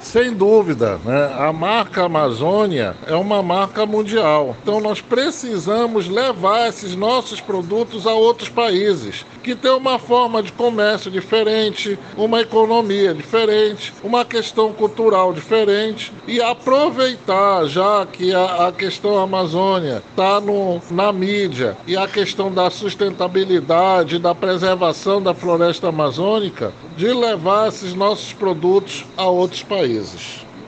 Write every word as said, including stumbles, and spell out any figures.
Sem dúvida, né? A marca Amazônia é uma marca mundial. Então nós precisamos levar esses nossos produtos a outros países, que tem uma forma de comércio diferente, uma economia diferente, uma questão cultural diferente, e aproveitar, já que a, a questão Amazônia está na mídia, e a questão da sustentabilidade, da preservação da floresta amazônica, de levar esses nossos produtos a outros países.